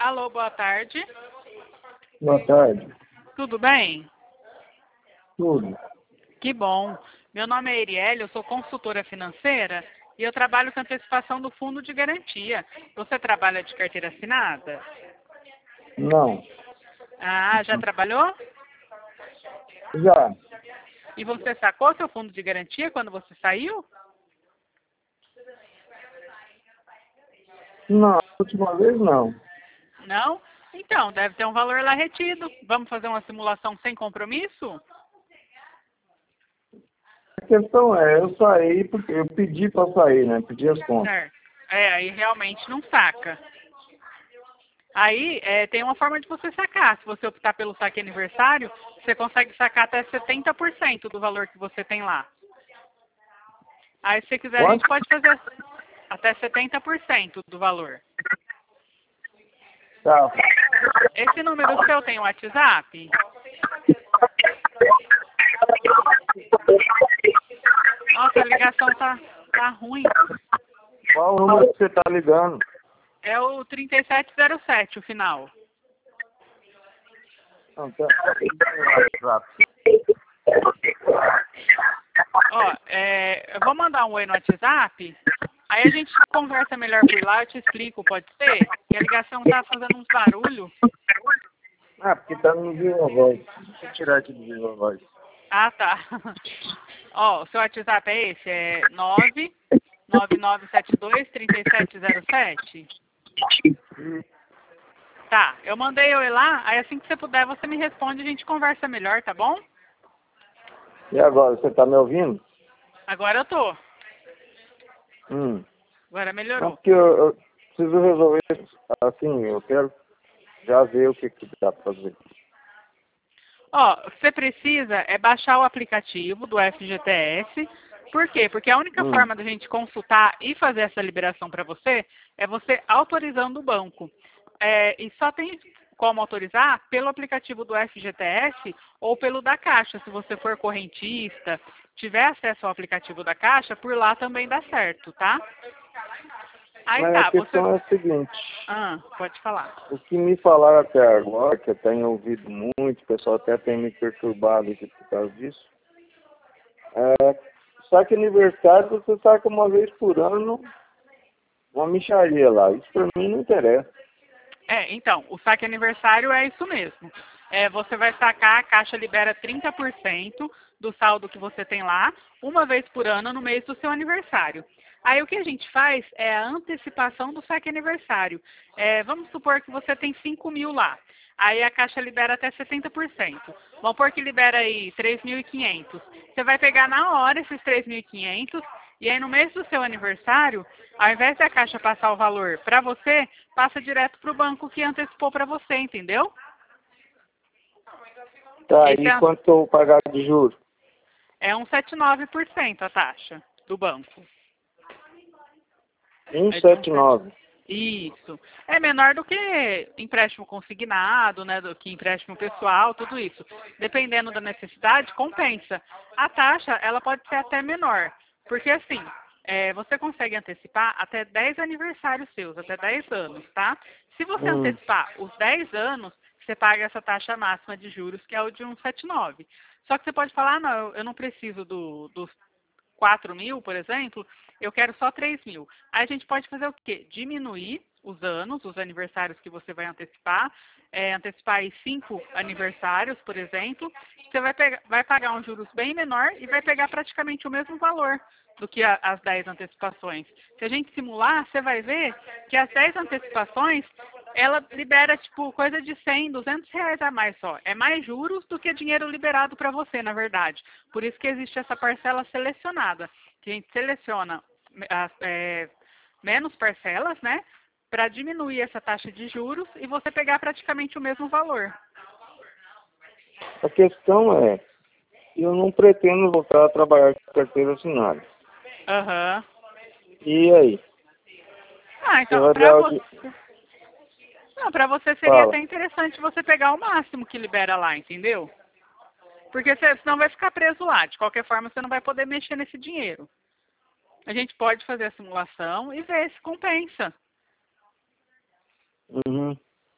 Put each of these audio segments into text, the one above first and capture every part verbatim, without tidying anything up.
Alô, boa tarde. Boa tarde. Tudo bem? Tudo. Que bom. Meu nome é Erielle, eu sou consultora financeira e eu trabalho com antecipação do fundo de garantia. Você trabalha de carteira assinada? Não. Ah, já trabalhou? Já. E você sacou seu fundo de garantia quando você saiu? Não, a última vez não. Não? Então, deve ter um valor lá retido. Vamos fazer uma simulação sem compromisso? A questão é, eu saí porque eu pedi para sair, né? Pedi as contas. Certo. É, aí realmente não saca. Aí é, tem uma forma de você sacar. Se você optar pelo saque aniversário, você consegue sacar até setenta por cento do valor que você tem lá. Aí se você quiser, a gente Quanto? pode fazer até setenta por cento do valor. Tá. Esse número seu tem WhatsApp? Nossa, a ligação tá, tá ruim. Qual o número que você tá ligando? É o trinta e sete zero sete, o final. Não, tá. Ó, é, eu vou mandar um oi no WhatsApp. Aí a gente conversa melhor por lá, eu te explico, pode ser? Que a ligação tá fazendo uns barulhos. Ah, porque tá no Viva Voz. Deixa eu tirar aqui do Viva Voz. Ah, tá. Ó, o seu WhatsApp é esse? É nove nove nove sete dois três sete zero sete? Tá, eu mandei oi lá, aí assim que você puder, você me responde e a gente conversa melhor, tá bom? E agora, você tá me ouvindo? Agora eu tô. Hum. Agora Não, melhorou. porque eu, eu preciso resolver, assim, eu quero já ver o que que dá pra fazer. Ó, o que você precisa é baixar o aplicativo do F G T S. Por quê? Porque a única Hum. forma da gente consultar e fazer essa liberação para você é você autorizando o banco. É, e só tem como autorizar pelo aplicativo do F G T S ou pelo da Caixa. Se você for correntista, tiver acesso ao aplicativo da Caixa, por lá também dá certo, tá? Aí Mas a tá, você... questão é a seguinte, Ah, pode falar. o que me falaram até agora, que eu tenho ouvido muito, o pessoal até tem me perturbado aqui por causa disso, é, saque aniversário você saca uma vez por ano uma mixaria lá. Isso pra mim não interessa. É, então, o saque aniversário é isso mesmo. É, você vai sacar, a Caixa libera trinta por cento do saldo que você tem lá, uma vez por ano no mês do seu aniversário. Aí o que a gente faz é a antecipação do saque aniversário. É, vamos supor que você tem cinco mil lá. Aí a Caixa libera até setenta por cento. Vamos supor que libera aí três mil e quinhentos. Você vai pegar na hora esses três mil e quinhentos e aí no mês do seu aniversário, ao invés da Caixa passar o valor para você, passa direto para o banco que antecipou para você, entendeu? Tá, Esse e é, quanto eu vou pagar de juros? é um vírgula setenta e nove por cento a taxa do banco. um É de um sete nove. Isso. É menor do que empréstimo consignado, né, do que empréstimo pessoal, tudo isso. Dependendo da necessidade, compensa. A taxa, ela pode ser até menor, porque assim, é, você consegue antecipar até dez aniversários seus, até dez anos, tá? Se você Hum. antecipar os dez anos, você paga essa taxa máxima de juros, que é o de um vírgula setenta e nove. Só que você pode falar, ah, não, eu não preciso do, dos quatro mil, por exemplo, eu quero só três mil. Aí a gente pode fazer o quê? Diminuir os anos, os aniversários que você vai antecipar, é, antecipar aí cinco aniversários, por exemplo, você vai, pegar, vai pagar um juros bem menor e vai pegar praticamente o mesmo valor do que a, as dez antecipações. Se a gente simular, você vai ver que as dez antecipações, ela libera, tipo, coisa de cem, duzentos reais a mais só. É mais juros do que dinheiro liberado para você, na verdade. Por isso que existe essa parcela selecionada, que a gente seleciona as, é, menos parcelas, né, para diminuir essa taxa de juros e você pegar praticamente o mesmo valor. A questão é, eu não pretendo voltar a trabalhar com carteira assinada. Aham. E aí? Ah, Você então, vai para dar o você... de... Não, para você seria Fala. até interessante você pegar o máximo que libera lá, entendeu? Porque você, senão vai ficar preso lá. De qualquer forma, você não vai poder mexer nesse dinheiro. A gente pode fazer a simulação e ver se compensa. Uhum.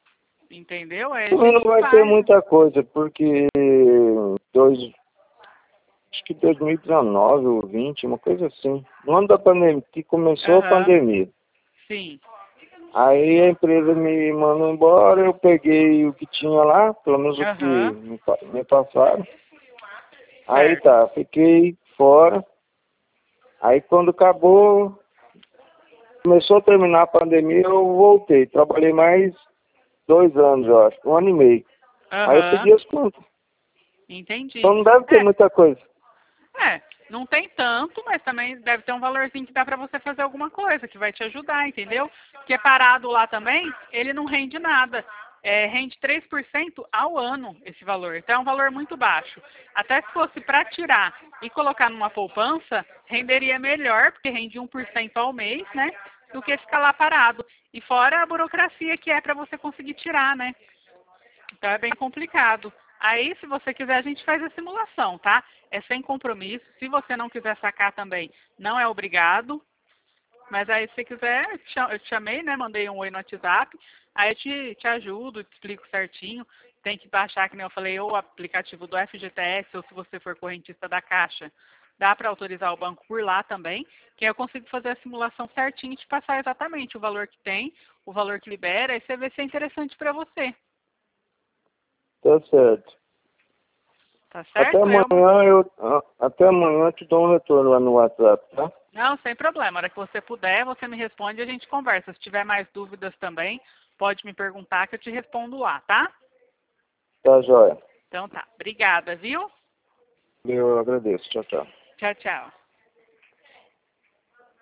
Entendeu? Aí a Também não gente vai faz. ter muita coisa, porque dois, acho que dois mil e dezenove ou vinte, uma coisa assim. No ano da pandemia, que começou Aham. a pandemia. Sim. Aí a empresa me mandou embora, eu peguei o que tinha lá, pelo menos o que Aham. me, pa- me passaram. Aí Certo. tá, fiquei fora. Aí quando acabou, começou a terminar a pandemia, eu voltei. Trabalhei mais dois anos, eu acho, um ano e meio. Aí eu Aham. pedi as contas. Entendi. Então não deve ter muita coisa. É, não tem tanto, mas também deve ter um valorzinho que dá pra você fazer alguma coisa, que vai te ajudar, entendeu? Porque parado lá também, ele não rende nada. É, rende três por cento ao ano esse valor. Então é um valor muito baixo. Até se fosse para tirar e colocar numa poupança, renderia melhor, porque rende um por cento ao mês, né? Do que ficar lá parado. E fora a burocracia que é para você conseguir tirar, né? Então é bem complicado. Aí, se você quiser, a gente faz a simulação, tá? É sem compromisso. Se você não quiser sacar também, não é obrigado. Mas aí, se você quiser, eu te cha- eu te chamei, né? Mandei um oi no WhatsApp. Aí eu te, te ajudo, te explico certinho. Tem que baixar, que nem eu falei, ou o aplicativo do F G T S, ou se você for correntista da Caixa, dá para autorizar o banco por lá também, que aí eu consigo fazer a simulação certinho e te passar exatamente o valor que tem, o valor que libera, e você vê se é interessante para você. Tá certo. Tá Até certo? Eu amanhã eu a- até amanhã eu te dou um retorno lá no WhatsApp, tá? Não, sem problema. A hora que você puder, você me responde e a gente conversa. Se tiver mais dúvidas também, pode me perguntar que eu te respondo lá, tá? Tá, joia. Então tá. Obrigada, viu? Eu agradeço. Tchau, tchau. Tchau, tchau.